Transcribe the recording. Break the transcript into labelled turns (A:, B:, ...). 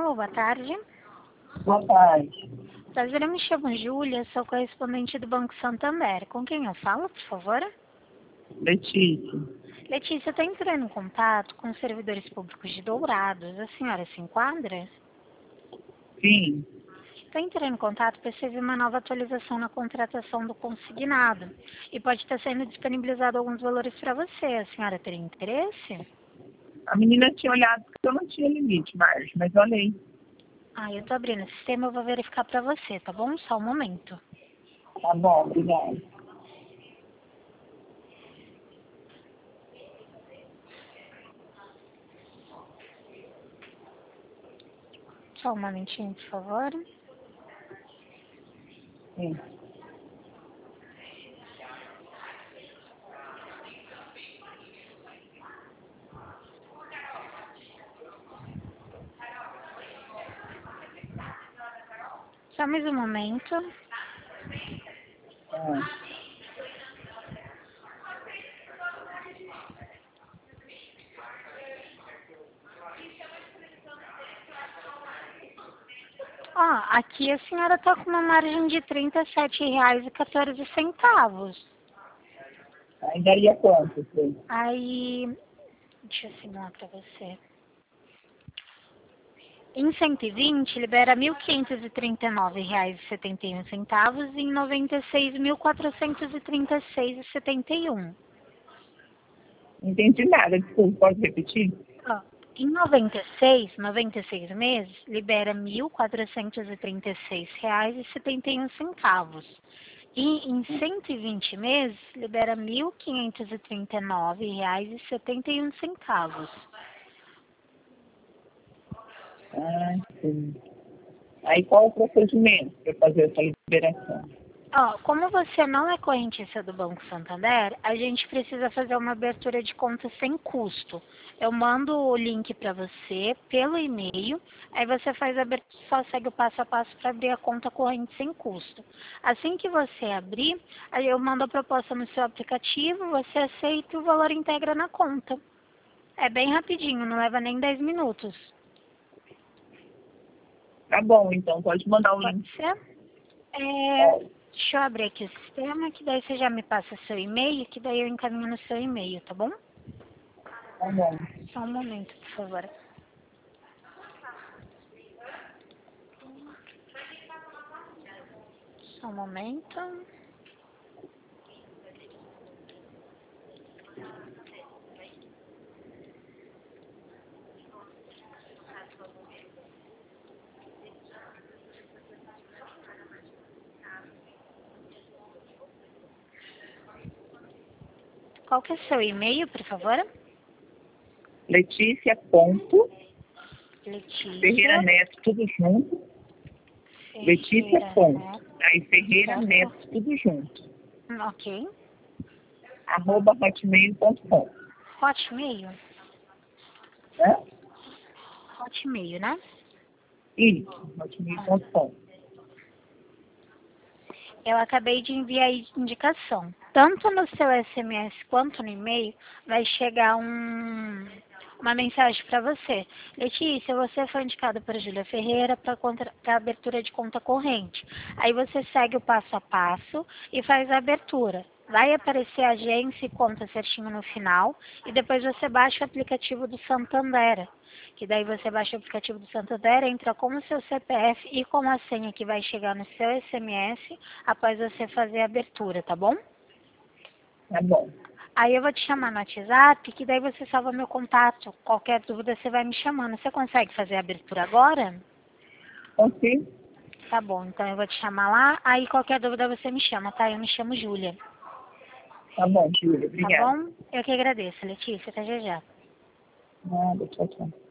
A: Alô, boa tarde.
B: Boa tarde.
A: Prazer, eu me chamo Júlia, sou correspondente do Banco Santander. Com quem eu falo, por favor?
B: Letícia.
A: Letícia, está entrando em contato com os servidores públicos de Dourados. A senhora se enquadra?
B: Sim.
A: Está entrando em contato para receber uma nova atualização na contratação do consignado. E pode estar sendo disponibilizado alguns valores para você. A senhora teria interesse?
B: A menina tinha olhado porque eu não tinha limite, Marge, mas olhei.
A: Eu estou abrindo o sistema, eu vou verificar para você, tá bom? Só um momento.
B: Tá bom, obrigada.
A: Só um momentinho, por favor.
B: Sim.
A: Só mais um momento.
B: Ah,
A: Aqui a senhora está com uma margem de R$ 37,14.
B: aí daria quanto, sim?
A: Aí, deixa eu simular para você. Em 120, libera R$ 1.539,71 e em 96, R$ 1.436,71.
B: Não entendi nada, desculpa, pode repetir?
A: Ó, em 96 meses, libera R$ 1.436,71. E em 120 meses, libera R$ 1.539,71.
B: Ah, sim. Aí qual o procedimento para fazer essa liberação?
A: Como você não é correntista do Banco Santander, a gente precisa fazer uma abertura de conta sem custo. Eu mando o link para você pelo e-mail, aí você faz a abertura, só segue o passo a passo para abrir a conta corrente sem custo. Assim que você abrir, aí eu mando a proposta no seu aplicativo, você aceita e o valor integra na conta. É bem rapidinho, não leva nem 10 minutos.
B: Tá bom, então pode mandar o
A: Pode
B: link.
A: ser? Deixa eu abrir aqui o sistema, que daí você já me passa seu e-mail, que daí eu encaminho no seu e-mail, tá bom?
B: Tá bom.
A: Só um momento, por favor. Só um momento. Qual que é seu e-mail, por favor?
B: Letícia ponto Ferreira
A: Letícia.
B: Neto, tudo junto. Letícia ponto. Aí Ferreira Neto, tudo junto.
A: Ok.
B: @hotmail.com.
A: Hotmail?
B: Né?
A: Hotmail, né?
B: Isso, hotmail.com.
A: Eu acabei de enviar a indicação. Tanto no seu SMS quanto no e-mail vai chegar uma mensagem para você. Letícia, você foi indicada por Júlia Ferreira para abertura de conta corrente. Aí você segue o passo a passo e faz a abertura. Vai aparecer a agência e conta certinho no final e depois você baixa o aplicativo do Santander. Que daí você baixa o aplicativo do Santander, entra com o seu CPF e com a senha que vai chegar no seu SMS após você fazer a abertura, tá bom?
B: Tá bom.
A: Aí eu vou te chamar no WhatsApp, que daí você salva meu contato. Qualquer dúvida você vai me chamando. Você consegue fazer a abertura agora?
B: Ok.
A: Tá bom, então eu vou te chamar lá, aí qualquer dúvida você me chama, tá? Eu me chamo Júlia.
B: Tá bom, Júlia.
A: Tá
B: Obrigada.
A: bom? Eu que agradeço, Letícia. Até já já.
B: Nada, tchau, tchau.